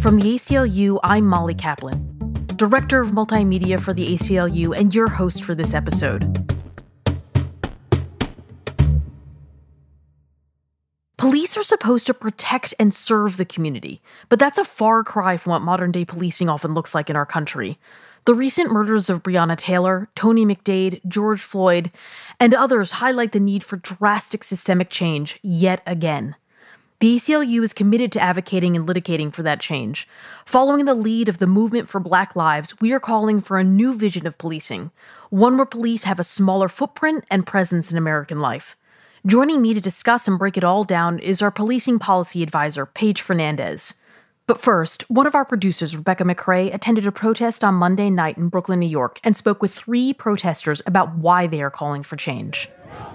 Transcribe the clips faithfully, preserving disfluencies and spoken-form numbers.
From the A C L U, I'm Molly Kaplan, Director of Multimedia for the A C L U and your host for this episode. Police are supposed to protect and serve the community, but that's a far cry from what modern-day policing often looks like in our country. The recent murders of Breonna Taylor, Tony McDade, George Floyd, and others highlight the need for drastic systemic change yet again. The A C L U is committed to advocating and litigating for that change. Following the lead of the Movement for Black Lives, we are calling for a new vision of policing, one where police have a smaller footprint and presence in American life. Joining me to discuss and break it all down is our policing policy advisor, Paige Fernandez. But first, one of our producers, Rebecca McCrae, attended a protest on Monday night in Brooklyn, New York, and spoke with three protesters about why they are calling for change.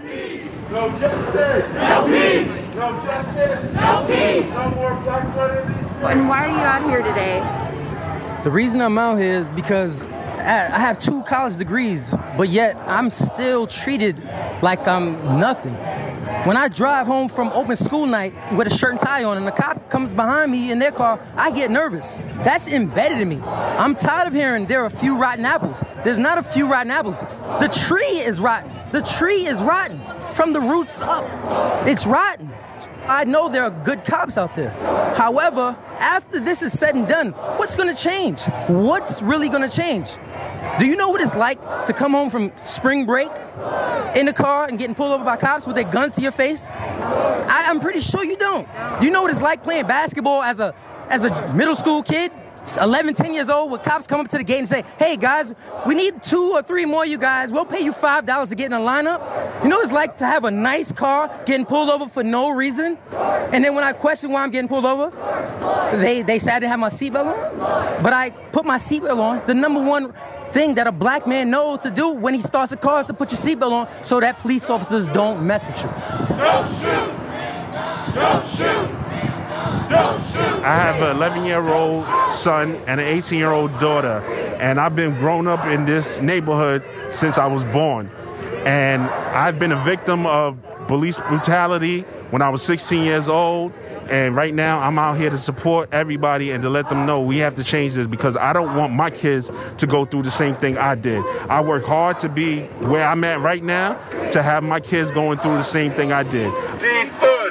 No justice! No peace! No justice! No peace! No more black blood in these streets! And why are you out here today? The reason I'm out here is because I have two college degrees, but yet I'm still treated like I'm nothing. When I drive home from open school night with a shirt and tie on and the cop comes behind me in their car, I get nervous. That's embedded in me. I'm tired of hearing there are a few rotten apples. There's not a few rotten apples. The tree is rotten. The tree is rotten from the roots up. It's rotten. I know there are good cops out there. However, after this is said and done, what's going to change? What's really going to change? Do you know what it's like to come home from spring break in the car and getting pulled over by cops with their guns to your face? I, I'm pretty sure you don't. Do you know what it's like playing basketball as a as a middle school kid? eleven, ten years old, where cops come up to the gate and say, hey, guys, we need two or three more of you guys. We'll pay you five dollars to get in a lineup. You know what it's like to have a nice car getting pulled over for no reason? And then when I question why I'm getting pulled over, they, they say I didn't have my seatbelt on. But I put my seatbelt on. The number one thing that a black man knows to do when he starts a car is to put your seatbelt on so that police officers don't mess with you. Don't shoot! Don't shoot! Don't shoot! I have an eleven-year-old son and an eighteen-year-old daughter, and I've been grown up in this neighborhood since I was born. And I've been a victim of police brutality when I was sixteen years old. And right now, I'm out here to support everybody and to let them know we have to change this because I don't want my kids to go through the same thing I did. I work hard to be where I'm at right now to have my kids going through the same thing I did. Defund!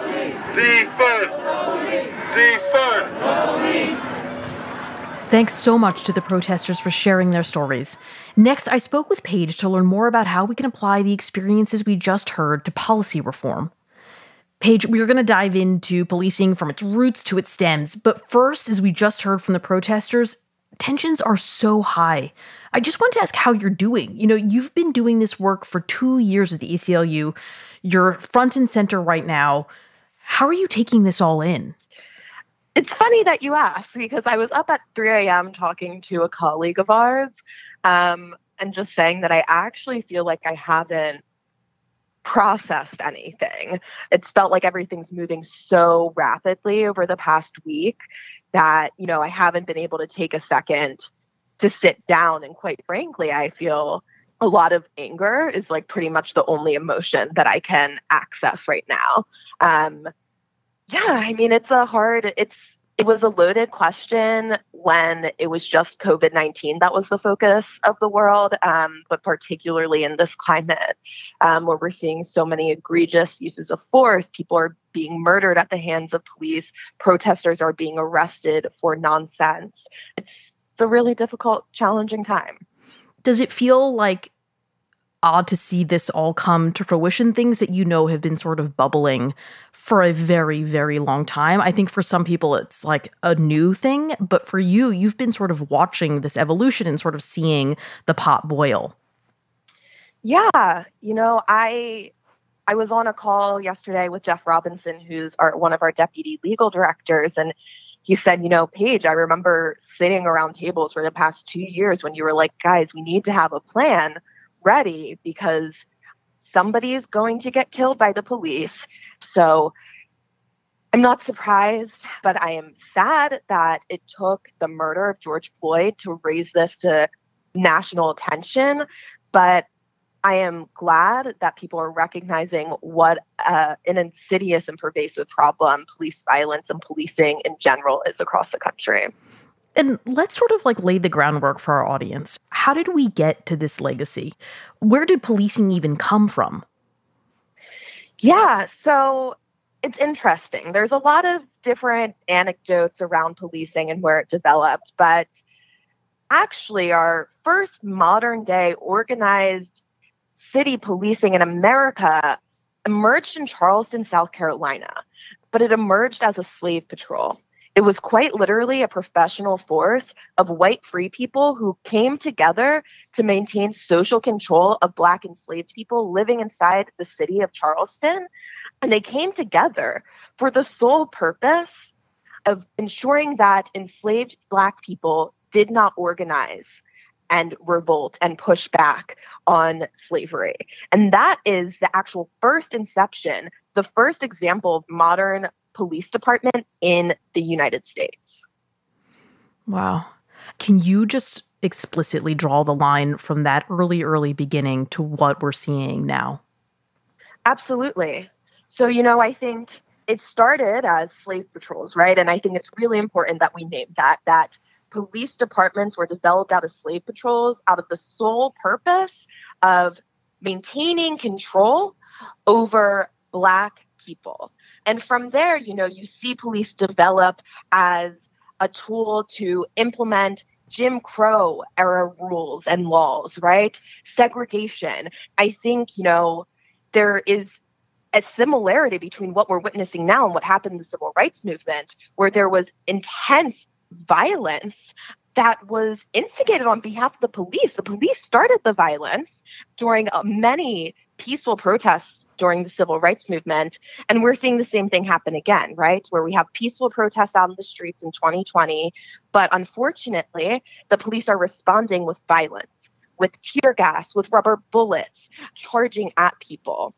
Defund! Defund! Thanks so much to the protesters for sharing their stories. Next, I spoke with Paige to learn more about how we can apply the experiences we just heard to policy reform. Paige, we're going to dive into policing from its roots to its stems. But first, as we just heard from the protesters, tensions are so high. I just want to ask how you're doing. You know, you've been doing this work for two years at the A C L U. You're front and center right now. How are you taking this all in? It's funny that you ask, because I was up at three a.m. talking to a colleague of ours um, and just saying that I actually feel like I haven't processed anything. It's felt like everything's moving so rapidly over the past week that, you know, I haven't been able to take a second to sit down. And quite frankly, I feel a lot of anger is like pretty much the only emotion that I can access right now. Um, yeah, I mean, it's a hard, it's, it was a loaded question when it was just COVID nineteen that was the focus of the world, um, but particularly in this climate um, where we're seeing so many egregious uses of force. People are being murdered at the hands of police. Protesters are being arrested for nonsense. It's, it's a really difficult, challenging time. Does it feel like odd to see this all come to fruition, things that you know have been sort of bubbling for a very, very long time? I think for some people it's like a new thing, but for you, you've been sort of watching this evolution and sort of seeing the pot boil. Yeah, you know, I I was on a call yesterday with Jeff Robinson, who's our, one of our deputy legal directors, and he said, you know, Paige, I remember sitting around tables for the past two years when you were like, guys, we need to have a plan ready because somebody is going to get killed by the police. So I'm not surprised, but I am sad that it took the murder of George Floyd to raise this to national attention. But I am glad that people are recognizing what uh, an insidious and pervasive problem police violence and policing in general is across the country. And let's sort of like lay the groundwork for our audience. How did we get to this legacy? Where did policing even come from? Yeah, so it's interesting. There's a lot of different anecdotes around policing and where it developed, but actually our first modern day organized city policing in America emerged in Charleston, South Carolina, but it emerged as a slave patrol. It was quite literally a professional force of white free people who came together to maintain social control of Black enslaved people living inside the city of Charleston. And they came together for the sole purpose of ensuring that enslaved Black people did not organize and revolt and push back on slavery. And that is the actual first inception, the first example of modern police department in the United States. Wow. Can you just explicitly draw the line from that early, early beginning to what we're seeing now? Absolutely. So, you know, I think it started as slave patrols, right? And I think it's really important that we name that, that police departments were developed out of slave patrols out of the sole purpose of maintaining control over Black people. And from there, you know, you see police develop as a tool to implement Jim Crow era rules and laws, right? Segregation. I think, you know, there is a similarity between what we're witnessing now and what happened in the civil rights movement, where there was intense violence that was instigated on behalf of the police. The police started the violence during uh, many peaceful protests during the civil rights movement. And we're seeing the same thing happen again, right? Where we have peaceful protests out in the streets in twenty twenty. But unfortunately, the police are responding with violence, with tear gas, with rubber bullets, charging at people.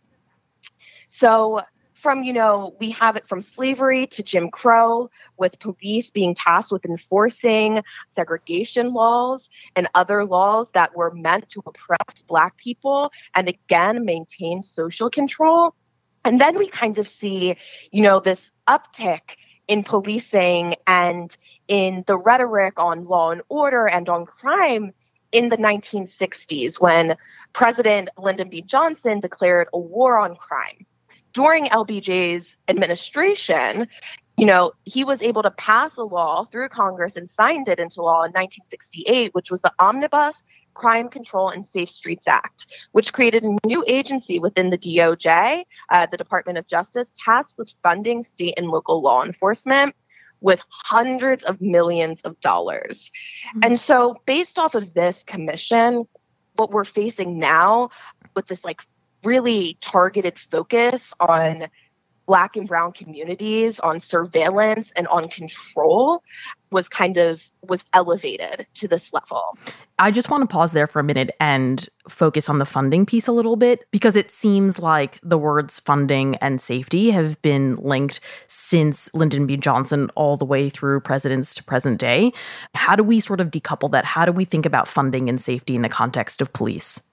So from, you know, we have it from slavery to Jim Crow, with police being tasked with enforcing segregation laws and other laws that were meant to oppress Black people and, again, maintain social control. And then we kind of see, you know, this uptick in policing and in the rhetoric on law and order and on crime in the nineteen sixties, when President Lyndon B. Johnson declared a war on crime. During L B J's administration, you know, he was able to pass a law through Congress and signed it into law in nineteen sixty-eight, which was the Omnibus Crime Control and Safe Streets Act, which created a new agency within the D O J, uh, the Department of Justice, tasked with funding state and local law enforcement with hundreds of millions of dollars. Mm-hmm. And so based off of this commission, what we're facing now with this like really targeted focus on Black and brown communities, on surveillance and on control was kind of was elevated to this level. I just want to pause there for a minute and focus on the funding piece a little bit, because it seems like the words funding and safety have been linked since Lyndon B. Johnson all the way through presidents to present day. How do we sort of decouple that? How do we think about funding and safety in the context of police?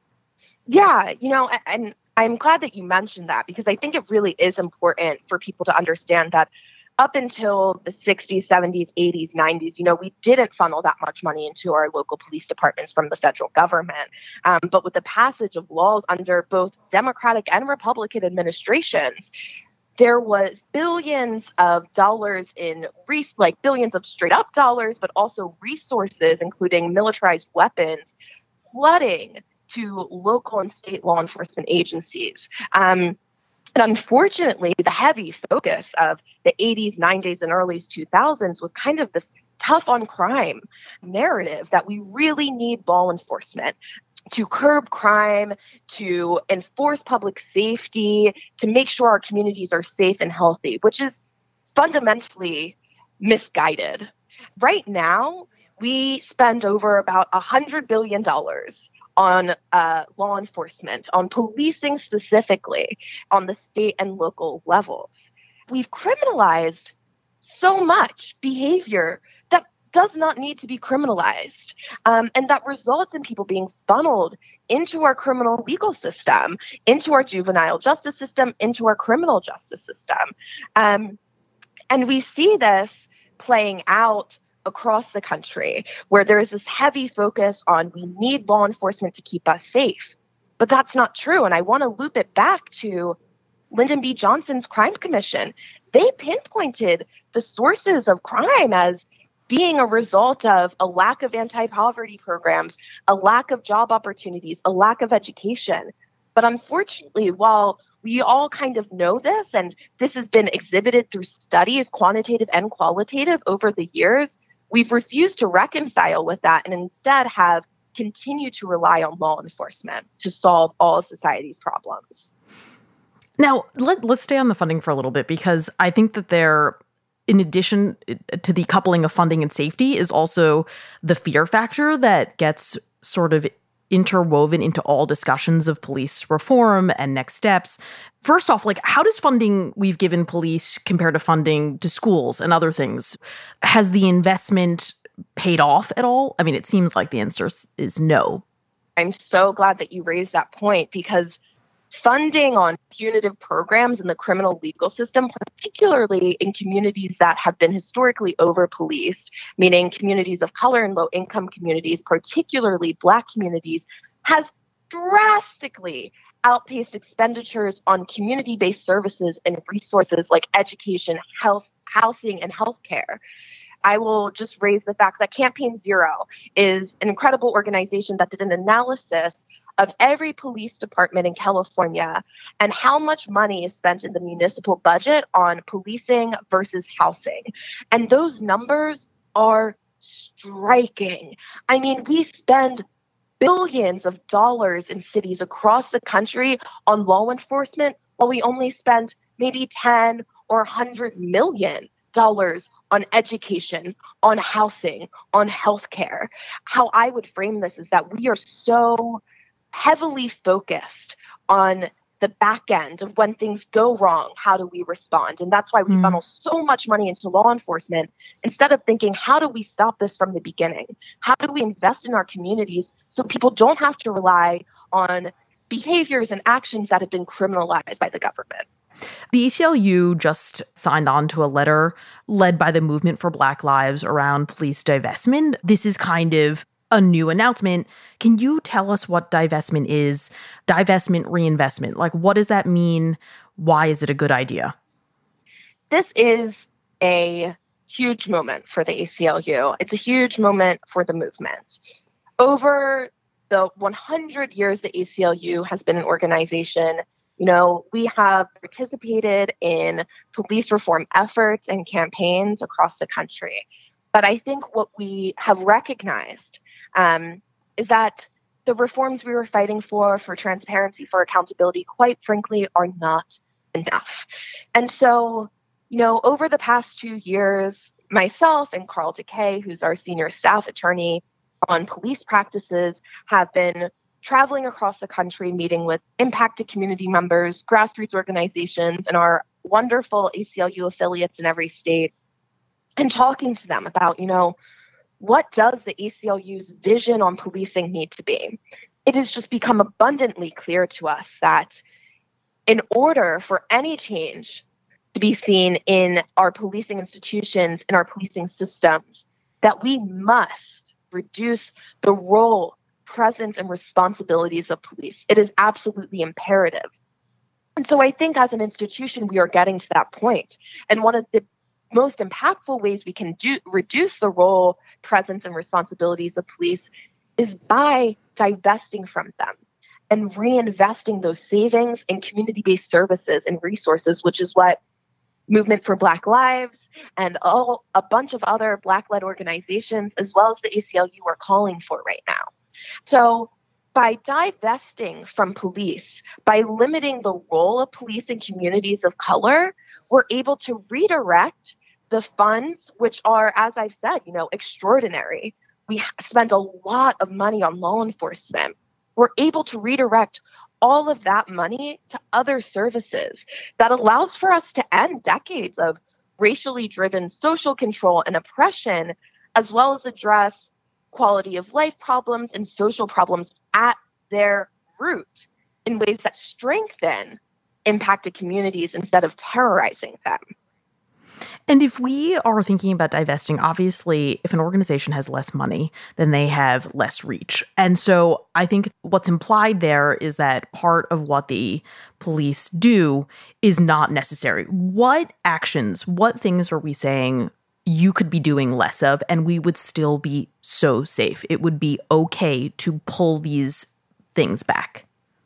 Yeah, you know, and I'm glad that you mentioned that, because I think it really is important for people to understand that up until the sixties, seventies, eighties, nineties, you know, we didn't funnel that much money into our local police departments from the federal government. Um, but with the passage of laws under both Democratic and Republican administrations, there was billions of dollars in, res- like billions of straight up dollars, but also resources, including militarized weapons, flooding to local and state law enforcement agencies. Um, and unfortunately, the heavy focus of the eighties, nineties, and early two thousands was kind of this tough on crime narrative that we really need law enforcement to curb crime, to enforce public safety, to make sure our communities are safe and healthy, which is fundamentally misguided. Right now, we spend over about one hundred billion dollars on uh, law enforcement, on policing specifically, on the state and local levels. We've criminalized so much behavior that does not need to be criminalized, um, and that results in people being funneled into our criminal legal system, into our juvenile justice system, into our criminal justice system. Um, and we see this playing out across the country, where there is this heavy focus on we need law enforcement to keep us safe. But that's not true. And I want to loop it back to Lyndon B. Johnson's Crime Commission. They pinpointed the sources of crime as being a result of a lack of anti-poverty programs, a lack of job opportunities, a lack of education. But unfortunately, while we all kind of know this, and this has been exhibited through studies, quantitative and qualitative, over the years, we've refused to reconcile with that and instead have continued to rely on law enforcement to solve all of society's problems. Now, let, let's stay on the funding for a little bit, because I think that there, in addition to the coupling of funding and safety, is also the fear factor that gets sort of interwoven into all discussions of police reform and next steps. First off, like, how does funding we've given police compare to funding to schools and other things? Has the investment paid off at all? I mean, it seems like the answer is no. I'm so glad that you raised that point, because funding on punitive programs in the criminal legal system, particularly in communities that have been historically over-policed, meaning communities of color and low-income communities, particularly Black communities, has drastically outpaced expenditures on community-based services and resources like education, health, housing, and healthcare. I will just raise the fact that Campaign Zero is an incredible organization that did an analysis of every police department in California and how much money is spent in the municipal budget on policing versus housing. And those numbers are striking. I mean, we spend billions of dollars in cities across the country on law enforcement, while we only spend maybe ten or one hundred million dollars on education, on housing, on healthcare. How I would frame this is that we are so heavily focused on the back end of when things go wrong, how do we respond? And that's why we mm. funnel so much money into law enforcement instead of thinking, how do we stop this from the beginning? How do we invest in our communities so people don't have to rely on behaviors and actions that have been criminalized by the government? The A C L U just signed on to a letter led by the Movement for Black Lives around police divestment. This is kind of a new announcement. Can you tell us what divestment is? Divestment, reinvestment. Like, what does that mean? Why is it a good idea? This is a huge moment for the A C L U. It's a huge moment for the movement. Over the one hundred years the A C L U has been an organization, you know, we have participated in police reform efforts and campaigns across the country. But I think what we have recognized um, is that the reforms we were fighting for, for transparency, for accountability, quite frankly, are not enough. And so, you know, over the past two years, myself and Carl Takei, who's our senior staff attorney on police practices, have been traveling across the country, meeting with impacted community members, grassroots organizations, and our wonderful A C L U affiliates in every state, and talking to them about, you know, what does the A C L U's vision on policing need to be? It has just become abundantly clear to us that in order for any change to be seen in our policing institutions, in our policing systems, that we must reduce the role, presence, and responsibilities of police. It is absolutely imperative. And so I think as an institution, we are getting to that point. And one of the most impactful ways we can do reduce the role, presence, and responsibilities of police is by divesting from them and reinvesting those savings in community-based services and resources, which is what Movement for Black Lives and all, a bunch of other Black-led organizations, as well as the A C L U, are calling for right now. So by divesting from police, by limiting the role of police in communities of color, we're able to redirect the funds, which are, as I've said, you know, extraordinary. We spend a lot of money on law enforcement. We're able to redirect all of that money to other services that allows for us to end decades of racially driven social control and oppression, as well as address quality of life problems and social problems at their root in ways that strengthen impacted communities instead of terrorizing them. And if we are thinking about divesting, obviously, if an organization has less money, then they have less reach. And so I think what's implied there is that part of what the police do is not necessary. What actions, what things are we saying you could be doing less of and we would still be so safe? It would be okay to pull these things back.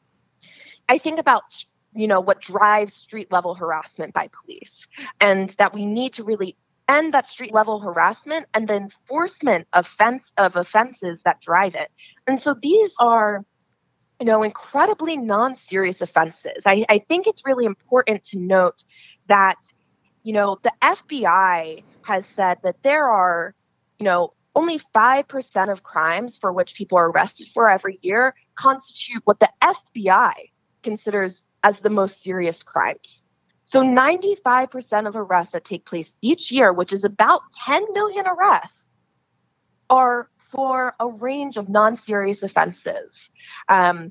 I think about you know, what drives street level harassment by police, and that we need to really end that street level harassment and the enforcement offense of offenses that drive it. And so these are, you know, incredibly non-serious offenses. I, I think it's really important to note that, you know, the F B I has said that there are, you know, only five percent of crimes for which people are arrested for every year constitute what the F B I considers as the most serious crimes. So ninety-five percent of arrests that take place each year, which is about ten million arrests, are for a range of non-serious offenses. Um,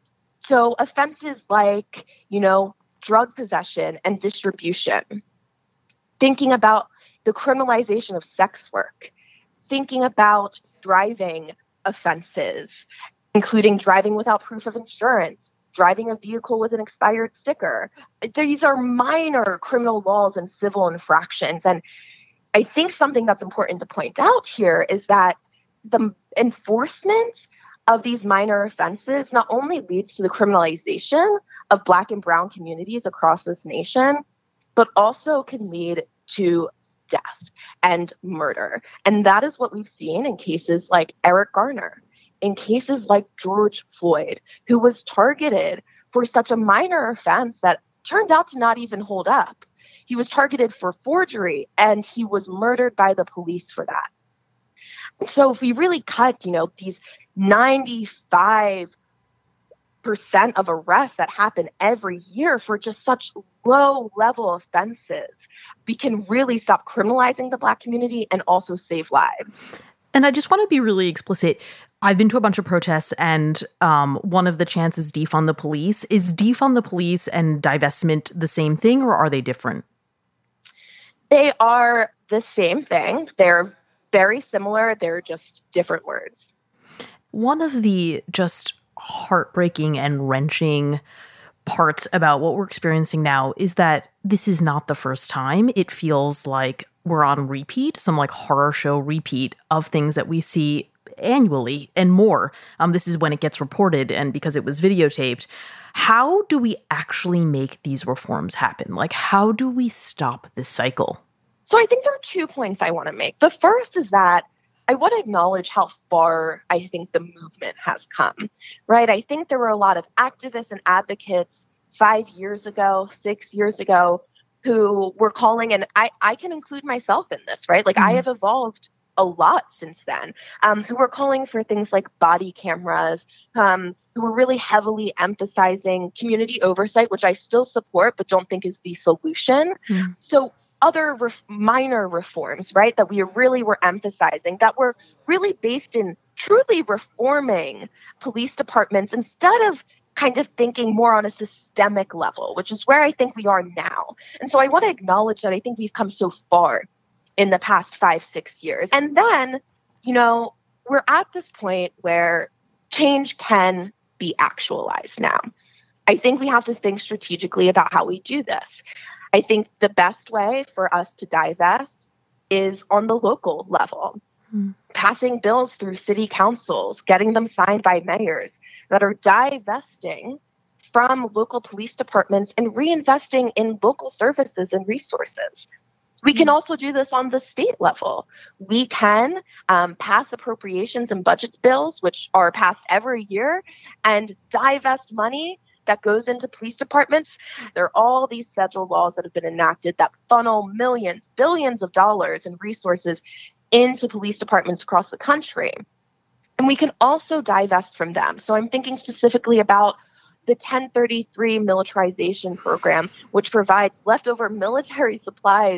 so offenses like, you know, drug possession and distribution, thinking about the criminalization of sex work, thinking about driving offenses, including driving without proof of insurance, driving a vehicle with an expired sticker. These are minor criminal laws and civil infractions. And I think something that's important to point out here is that the enforcement of these minor offenses not only leads to the criminalization of Black and Brown communities across this nation, but also can lead to death and murder. And that is what we've seen in cases like Eric Garner, in cases like George Floyd, who was targeted for such a minor offense that turned out to not even hold up. He was targeted for forgery, and he was murdered by the police for that. So if we really cut, you know, these ninety-five percent of arrests that happen every year for just such low-level offenses, we can really stop criminalizing the Black community and also save lives. And I just want to be really explicit. I've been to a bunch of protests, and um, one of the chants is defund the police. Is defund the police and divestment the same thing, or are they different? They are the same thing. They're very similar. They're just different words. One of the just heartbreaking and wrenching parts about what we're experiencing now is that this is not the first time. It feels like we're on repeat, some like horror show repeat of things that we see annually and more. Um, this is when it gets reported and because it was videotaped. How do we actually make these reforms happen? Like, how do we stop this cycle? So I think there are two points I want to make. The first is that I want to acknowledge how far I think the movement has come, right? I think there were a lot of activists and advocates five years ago, six years ago, who were calling, and I, I can include myself in this, right? Like, mm-hmm. I have evolved a lot since then, um, who were calling for things like body cameras, um, who were really heavily emphasizing community oversight, which I still support, but don't think is the solution. Mm-hmm. So other ref- minor reforms, right, that we really were emphasizing, that were really based in truly reforming police departments instead of kind of thinking more on a systemic level, which is where I think we are now. And so I want to acknowledge that I think we've come so far in the past five, six years. And then, you know, we're at this point where change can be actualized now. I think we have to think strategically about how we do this. I think the best way for us to divest is on the local level. Mm. Passing bills through city councils, getting them signed by mayors that are divesting from local police departments and reinvesting in local services and resources. We can also do this on the state level. We can um, pass appropriations and budget bills, which are passed every year, and divest money that goes into police departments. There are all these federal laws that have been enacted that funnel millions, billions of dollars in resources into police departments across the country. And we can also divest from them. So I'm thinking specifically about the ten thirty-three militarization program, which provides leftover military supplies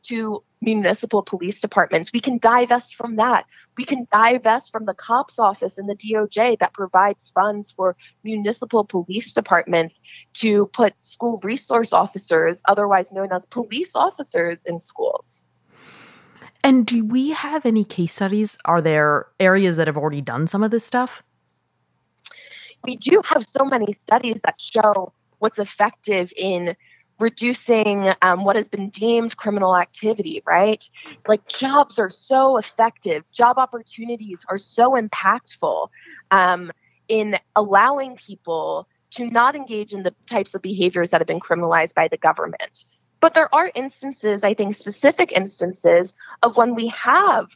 to municipal police departments. We can divest from that. We can divest from the cops office and the D O J that provides funds for municipal police departments to put school resource officers, otherwise known as police officers, in schools. And do we have any case studies? Are there areas that have already done some of this stuff? We do have so many studies that show what's effective in reducing um, what has been deemed criminal activity, right? Like, jobs are so effective. Job opportunities are so impactful um, in allowing people to not engage in the types of behaviors that have been criminalized by the government. But there are instances, I think specific instances, of when we have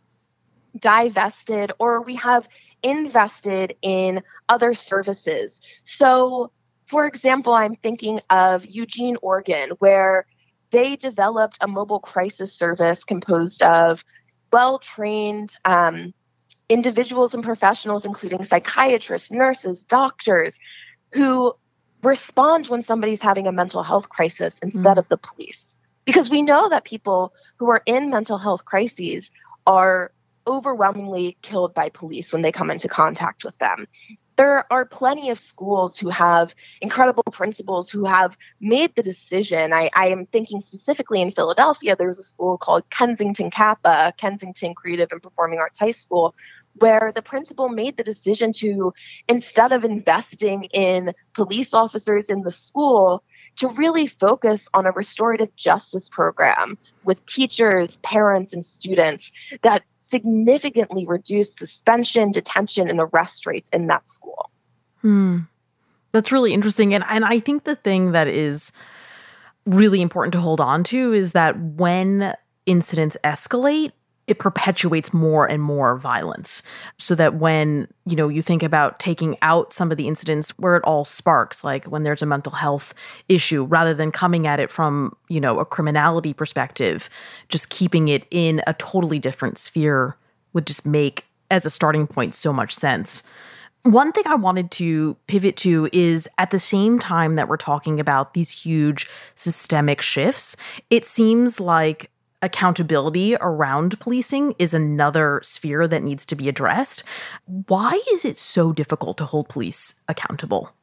divested or we have invested in other services. So, for example, I'm thinking of Eugene, Oregon, where they developed a mobile crisis service composed of well-trained um, individuals and professionals, including psychiatrists, nurses, doctors, who respond when somebody's having a mental health crisis instead mm. of the police. Because we know that people who are in mental health crises are overwhelmingly killed by police when they come into contact with them. There are plenty of schools who have incredible principals who have made the decision. I, I am thinking specifically in Philadelphia, there's a school called Kensington Kappa, Kensington Creative and Performing Arts High School, where the principal made the decision to, instead of investing in police officers in the school, to really focus on a restorative justice program with teachers, parents, and students that significantly reduced suspension, detention, and arrest rates in that school. Hmm. That's really interesting. And, and I think the thing that is really important to hold on to is that when incidents escalate, it perpetuates more and more violence. So that when, you know, you think about taking out some of the incidents where it all sparks, like when there's a mental health issue, rather than coming at it from, you know, a criminality perspective, just keeping it in a totally different sphere would just make, as a starting point, so much sense. One thing I wanted to pivot to is, at the same time that we're talking about these huge systemic shifts, it seems like accountability around policing is another sphere that needs to be addressed. Why is it so difficult to hold police accountable?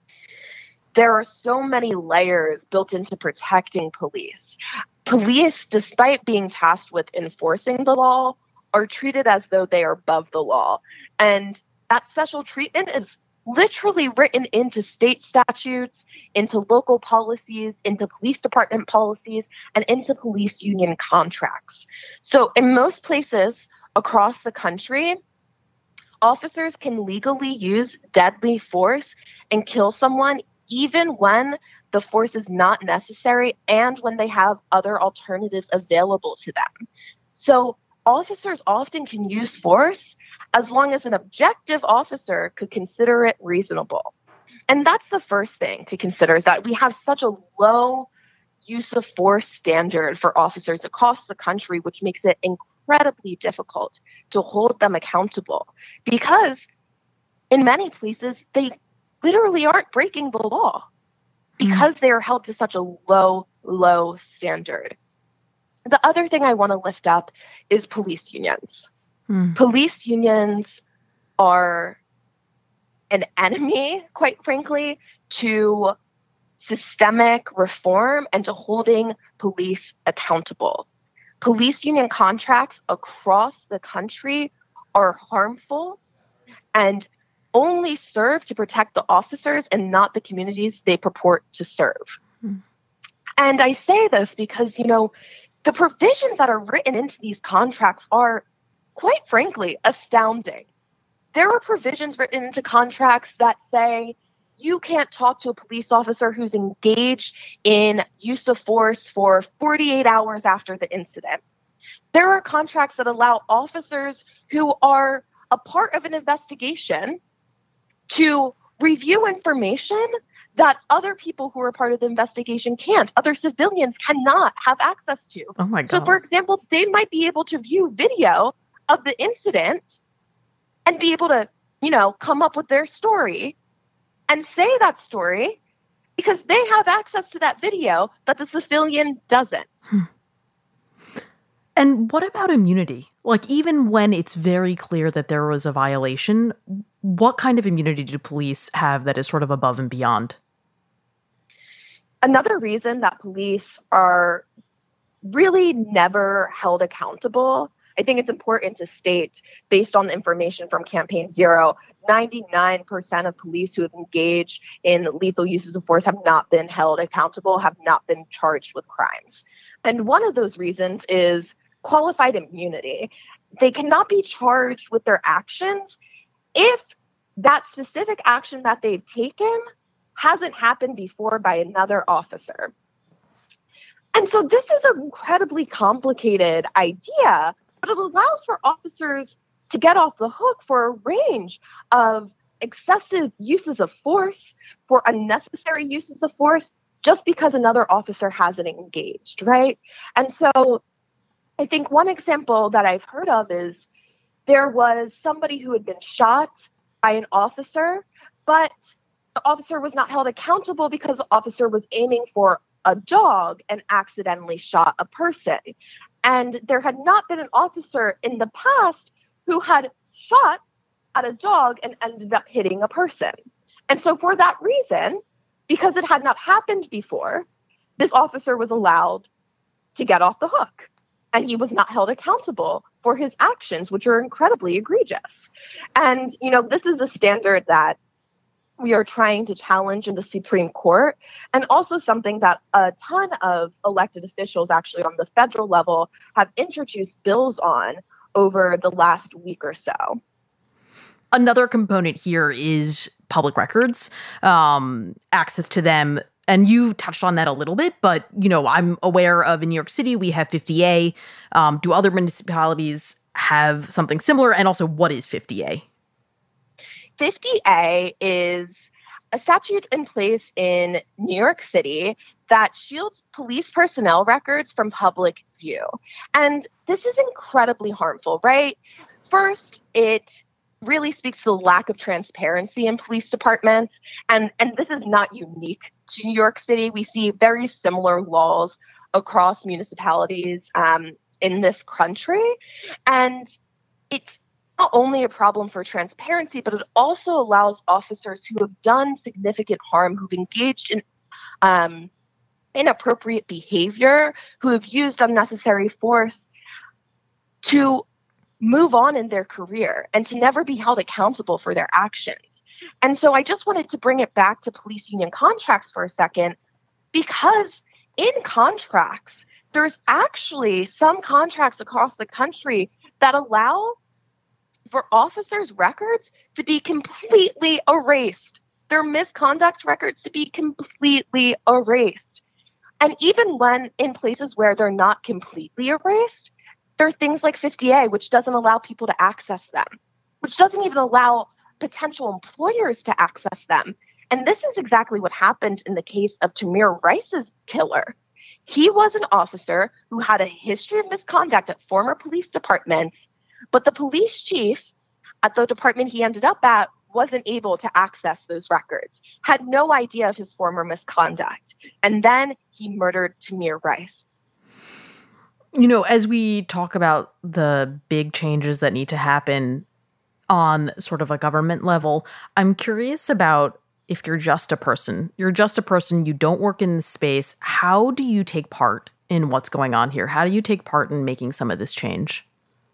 There are so many layers built into protecting police. Police, despite being tasked with enforcing the law, are treated as though they are above the law. And that special treatment is literally written into state statutes, into local policies, into police department policies, and into police union contracts. So in most places across the country, officers can legally use deadly force and kill someone even when the force is not necessary and when they have other alternatives available to them. So officers often can use force as long as an objective officer could consider it reasonable. And that's the first thing to consider, is that we have such a low use of force standard for officers across the country, which makes it incredibly difficult to hold them accountable, because in many places, they literally aren't breaking the law because they are held to such a low, low standard. The other thing I want to lift up is police unions. Mm. Police unions are an enemy, quite frankly, to systemic reform and to holding police accountable. Police union contracts across the country are harmful and only serve to protect the officers and not the communities they purport to serve. Mm. And I say this because, you know, the provisions that are written into these contracts are, quite frankly, astounding. There are provisions written into contracts that say you can't talk to a police officer who's engaged in use of force for forty-eight hours after the incident. There are contracts that allow officers who are a part of an investigation to review information that other people who are part of the investigation can't. Other civilians cannot have access to. Oh my God. So, for example, they might be able to view video of the incident and be able to, you know, come up with their story and say that story because they have access to that video, but the civilian doesn't. Hmm. And what about immunity? Like, even when it's very clear that there was a violation, what kind of immunity do police have that is sort of above and beyond? Another reason that police are really never held accountable, I think it's important to state, based on the information from Campaign Zero, ninety-nine percent of police who have engaged in lethal uses of force have not been held accountable, have not been charged with crimes. And one of those reasons is qualified immunity. They cannot be charged with their actions if that specific action that they've taken hasn't happened before by another officer. And so this is an incredibly complicated idea, but it allows for officers to get off the hook for a range of excessive uses of force, for unnecessary uses of force, just because another officer hasn't engaged, right? And so I think one example that I've heard of is there was somebody who had been shot by an officer, but the officer was not held accountable because the officer was aiming for a dog and accidentally shot a person. And there had not been an officer in the past who had shot at a dog and ended up hitting a person. And so for that reason, because it had not happened before, this officer was allowed to get off the hook. And he was not held accountable for his actions, which are incredibly egregious. And, you know, this is a standard that we are trying to challenge in the Supreme Court, and also something that a ton of elected officials actually on the federal level have introduced bills on over the last week or so. Another component here is public records, um, access to them. And you touched on that a little bit, but, you know, I'm aware of in New York City, we have fifty A. Um, do other municipalities have something similar? And also, what is fifty A? fifty A is a statute in place in New York City that shields police personnel records from public view. And this is incredibly harmful, right? First, it really speaks to the lack of transparency in police departments. And, and this is not unique to New York City. We see very similar laws across municipalities um, in this country. And it's not only a problem for transparency, but it also allows officers who have done significant harm, who've engaged in um, inappropriate behavior, who have used unnecessary force, to move on in their career and to never be held accountable for their actions. And so I just wanted to bring it back to police union contracts for a second, because in contracts, there's actually some contracts across the country that allow for officers' records to be completely erased, their misconduct records to be completely erased. And even when in places where they're not completely erased, there are things like fifty A, which doesn't allow people to access them, which doesn't even allow potential employers to access them. And this is exactly what happened in the case of Tamir Rice's killer. He was an officer who had a history of misconduct at former police departments, but the police chief at the department he ended up at wasn't able to access those records, had no idea of his former misconduct. And then he murdered Tamir Rice. You know, as we talk about the big changes that need to happen on sort of a government level, I'm curious about if you're just a person, you're just a person, you don't work in this space, how do you take part in what's going on here? How do you take part in making some of this change?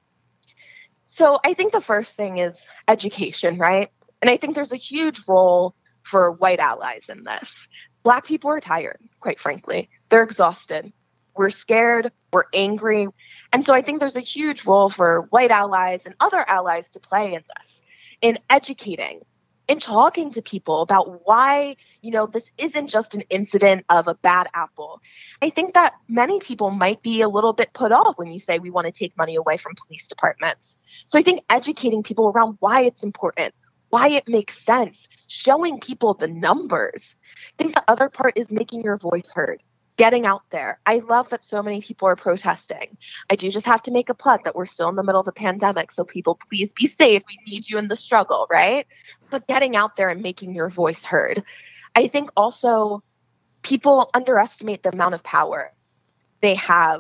So I think the first thing is education, right? And I think there's a huge role for white allies in this. Black people are tired, quite frankly. They're exhausted. We're scared. We're angry. And so I think there's a huge role for white allies and other allies to play in this, in educating, in talking to people about why, you know, this isn't just an incident of a bad apple. I think that many people might be a little bit put off when you say we want to take money away from police departments. So I think educating people around why it's important, why it makes sense, showing people the numbers. I think the other part is making your voice heard. Getting out there. I love that so many people are protesting. I do just have to make a plug that we're still in the middle of a pandemic, so people, please be safe. We need you in the struggle, right? But getting out there and making your voice heard. I think also people underestimate the amount of power they have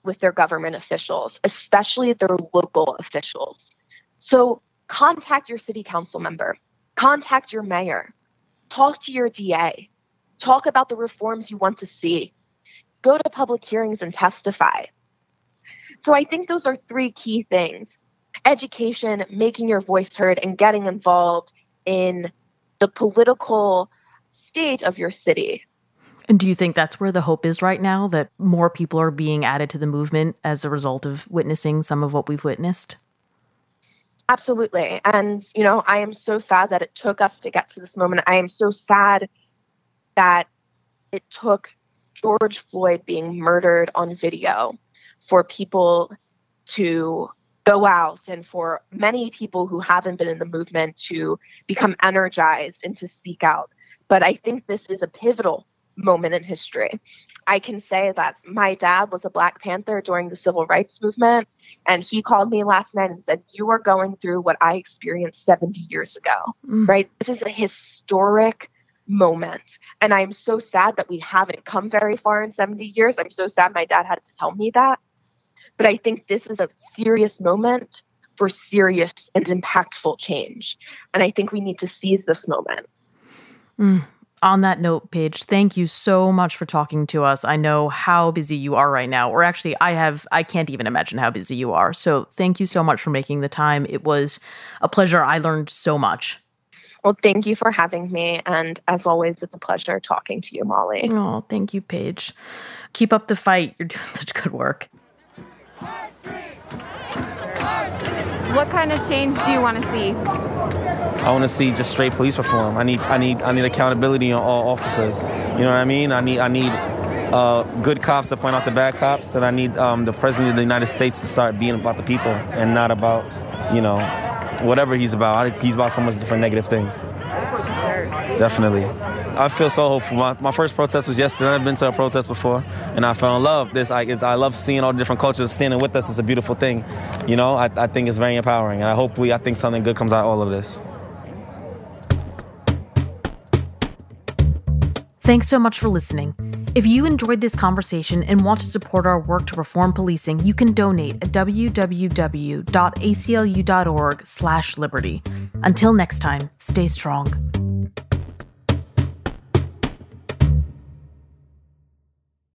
with their government officials, especially their local officials. So contact your city council member, contact your mayor, talk to your D A, talk about the reforms you want to see, go to public hearings and testify. So I think those are three key things: education, making your voice heard, and getting involved in the political state of your city. And do you think that's where the hope is right now, that more people are being added to the movement as a result of witnessing some of what we've witnessed? Absolutely. And, you know, I am so sad that it took us to get to this moment. I am so sad that it took George Floyd being murdered on video for people to go out and for many people who haven't been in the movement to become energized and to speak out. But I think this is a pivotal moment in history. I can say that my dad was a Black Panther during the civil rights movement, and he called me last night and said, "You are going through what I experienced seventy years ago," mm. right? This is a historic moment. And I'm so sad that we haven't come very far in seventy years. I'm so sad my dad had to tell me that. But I think this is a serious moment for serious and impactful change. And I think we need to seize this moment. Mm. On that note, Paige, thank you so much for talking to us. I know how busy you are right now, or actually I have, I can't even imagine how busy you are. So thank you so much for making the time. It was a pleasure. I learned so much. Well, thank you for having me. And as always, it's a pleasure talking to you, Molly. Oh, thank you, Paige. Keep up the fight. You're doing such good work. What kind of change do you want to see? I want to see just straight police reform. I need, I need, I need accountability on all officers. You know what I mean? I need, I need uh, good cops to point out the bad cops, and I need um, the president of the United States to start being about the people and not about, you know, whatever he's about. He's about so much different negative things. Definitely. I feel so hopeful. My, my first protest was yesterday. I've been to a protest before, and I fell in love. This, I, it's, I love seeing all the different cultures standing with us. It's a beautiful thing. You know, I, I think it's very empowering, and I hopefully, I think something good comes out of all of this. Thanks so much for listening. If you enjoyed this conversation and want to support our work to reform policing, you can donate at www.aclu.org slash liberty. Until next time, stay strong.